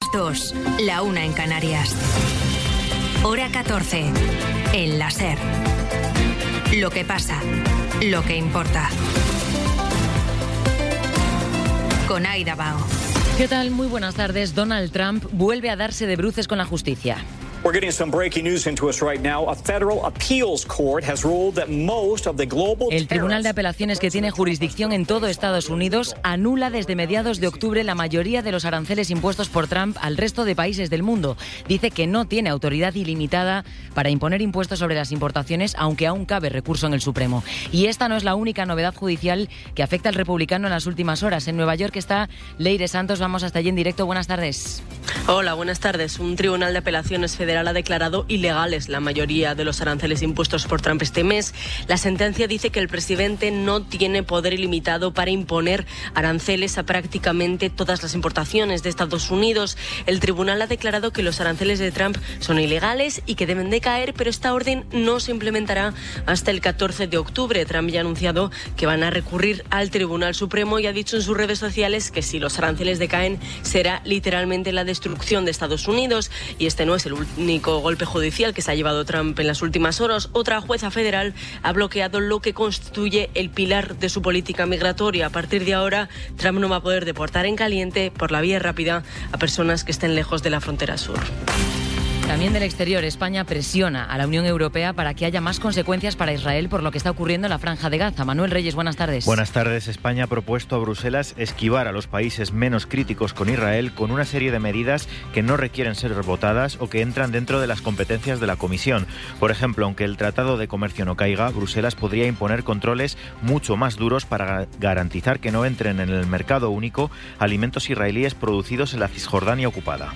2, la 1 en Canarias. Hora 14, en la SER. Lo que pasa, lo que importa. Con Aida Bao. ¿Qué tal? Muy buenas tardes. Donald Trump vuelve a darse de bruces con la justicia. We're getting some breaking news into us right now. A federal appeals court has ruled that most of the global El Tribunal de Apelaciones, que tiene jurisdicción en todo Estados Unidos, anula desde mediados de octubre la mayoría de los aranceles impuestos por Trump al resto de países del mundo. Dice que no tiene autoridad ilimitada para imponer impuestos sobre las importaciones, aunque aún cabe recurso en el Supremo. Y esta no es la única novedad judicial que afecta al republicano en las últimas horas. En Nueva York está Leire Santos. Vamos hasta allí en directo. Buenas tardes. Hola, buenas tardes. Un tribunal de apelaciones federal ha declarado ilegales la mayoría de los aranceles impuestos por Trump este mes. La sentencia dice que el presidente no tiene poder ilimitado para imponer aranceles a prácticamente todas las importaciones de Estados Unidos. El tribunal ha declarado que los aranceles de Trump son ilegales y que deben de caer, pero esta orden no se implementará hasta el 14 de octubre. Trump ya ha anunciado que van a recurrir al Tribunal Supremo y ha dicho en sus redes sociales que si los aranceles decaen será literalmente la destrucción de Estados Unidos. Y este no es el único golpe judicial que se ha llevado Trump en las últimas horas. Otra jueza federal ha bloqueado lo que constituye el pilar de su política migratoria. A partir de ahora, Trump no va a poder deportar en caliente por la vía rápida a personas que estén lejos de la frontera sur. También del exterior, España presiona a la Unión Europea para que haya más consecuencias para Israel por lo que está ocurriendo en la Franja de Gaza. Manuel Reyes, buenas tardes. Buenas tardes. España ha propuesto a Bruselas esquivar a los países menos críticos con Israel con una serie de medidas que no requieren ser votadas o que entran dentro de las competencias de la Comisión. Por ejemplo, aunque el Tratado de Comercio no caiga, Bruselas podría imponer controles mucho más duros para garantizar que no entren en el mercado único alimentos israelíes producidos en la Cisjordania ocupada.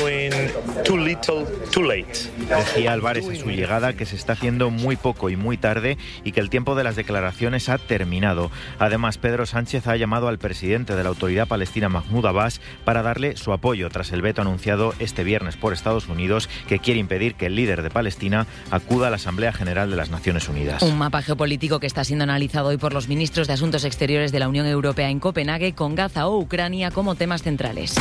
Decía Álvarez en su llegada que se está haciendo muy poco y muy tarde y que el tiempo de las declaraciones ha terminado. Además, Pedro Sánchez ha llamado al presidente de la Autoridad Palestina, Mahmoud Abbas, para darle su apoyo tras el veto anunciado este viernes por Estados Unidos, que quiere impedir que el líder de Palestina acuda a la Asamblea General de las Naciones Unidas. Un mapa geopolítico que está siendo analizado hoy por los ministros de Asuntos Exteriores de la Unión Europea en Copenhague, con Gaza o Ucrania como temas centrales.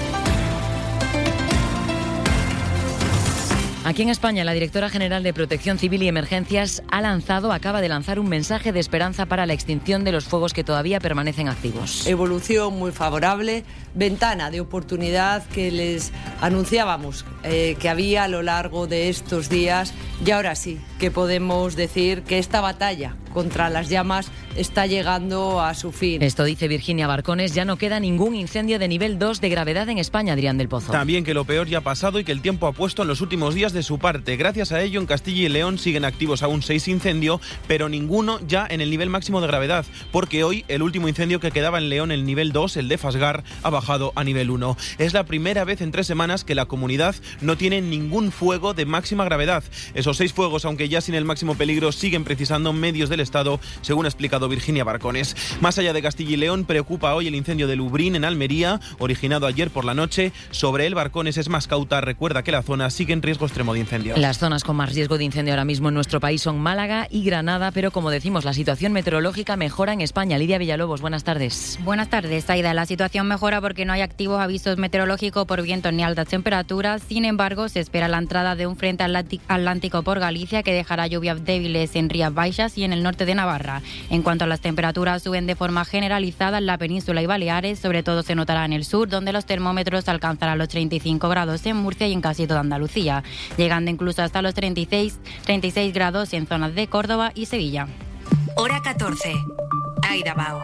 Aquí en España, la directora general de Protección Civil y Emergencias acaba de lanzar un mensaje de esperanza para la extinción de los fuegos que todavía permanecen activos. Evolución muy favorable, ventana de oportunidad que les anunciábamos que había a lo largo de estos días, y ahora sí que podemos decir que esta batalla contra las llamas está llegando a su fin. Esto dice Virginia Barcones. Ya no queda ningún incendio de nivel 2 de gravedad en España, Adrián del Pozo. También que lo peor ya ha pasado y que el tiempo ha puesto en los últimos días de su parte. Gracias a ello, en Castilla y León siguen activos aún 6 incendios, pero ninguno ya en el nivel máximo de gravedad, porque hoy el último incendio que quedaba en León, el nivel 2, el de Fasgar, ha bajado a nivel 1. Es la primera vez en 3 semanas que la comunidad no tiene ningún fuego de máxima gravedad. Esos 6 fuegos, aunque ya sin el máximo peligro, siguen precisando medios del Estado, según ha explicado Virginia Barcones. Más allá de Castilla y León, preocupa hoy el incendio de Lubrín, en Almería, originado ayer por la noche. Sobre él, Barcones es más cauta, recuerda que la zona sigue en riesgo extremo de incendio. Las zonas con más riesgo de incendio ahora mismo en nuestro país son Málaga y Granada, pero como decimos, la situación meteorológica mejora en España. Lidia Villalobos, buenas tardes. Buenas tardes, Aida. La situación mejora porque no hay activos avisos meteorológicos por vientos ni altas temperaturas. Sin embargo, se espera la entrada de un frente atlántico por Galicia que dejará lluvias débiles en Rías Baixas y en el norte de Navarra. En cuanto a las temperaturas, suben de forma generalizada en la península y Baleares, sobre todo se notará en el sur, donde los termómetros alcanzarán los 35 grados en Murcia y en casi toda Andalucía, llegando incluso hasta los 36 grados en zonas de Córdoba y Sevilla. Hora 14. Aida Bao.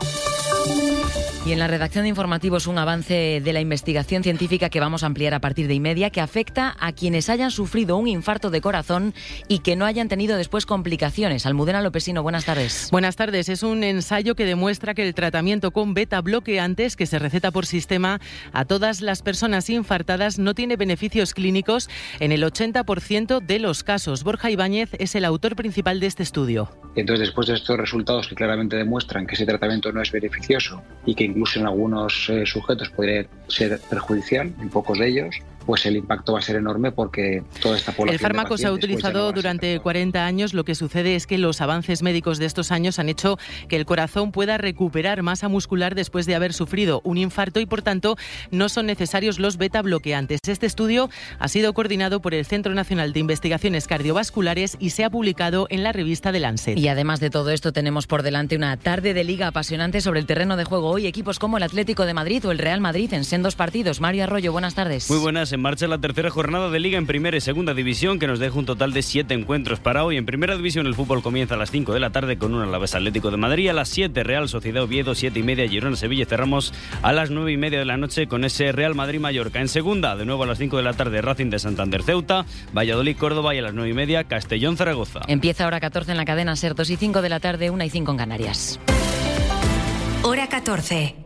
Y en la redacción de informativos, un avance de la investigación científica que vamos a ampliar a partir de 1:30, que afecta a quienes hayan sufrido un infarto de corazón y que no hayan tenido después complicaciones. Almudena Lopesino, buenas tardes. Buenas tardes. Es un ensayo que demuestra que el tratamiento con beta bloqueantes, que se receta por sistema a todas las personas infartadas, no tiene beneficios clínicos en el 80% de los casos. Borja Ibáñez es el autor principal de este estudio. Entonces, después de estos resultados que claramente demuestran que ese tratamiento no es beneficioso y que incluso en algunos sujetos podría ser perjudicial, en pocos de ellos, pues el impacto va a ser enorme porque toda esta población. El fármaco se ha utilizado durante 40 años. Lo que sucede es que los avances médicos de estos años han hecho que el corazón pueda recuperar masa muscular después de haber sufrido un infarto y, por tanto, no son necesarios los beta bloqueantes. Este estudio ha sido coordinado por el Centro Nacional de Investigaciones Cardiovasculares y se ha publicado en la revista The Lancet. Y además de todo esto, tenemos por delante una tarde de liga apasionante sobre el terreno de juego. Hoy equipos como el Atlético de Madrid o el Real Madrid en sendos partidos. Mario Arroyo, buenas tardes. Muy buenas. En marcha la tercera jornada de liga en primera y segunda división, que nos deja un total de 7 encuentros para hoy. En primera división el fútbol comienza a las 5 de la tarde con un Alavés Atlético de Madrid. A las 7 Real Sociedad Oviedo, 7:30 Girona Sevilla. Cerramos a las 9:30 de la noche con ese Real Madrid Mallorca. En segunda, de nuevo a las 5 de la tarde, Racing de Santander Ceuta, Valladolid Córdoba y a las 9:30 Castellón Zaragoza. Empieza hora 14 en la cadena SER, 2:05 de la tarde, 1:05 en Canarias. Hora 14.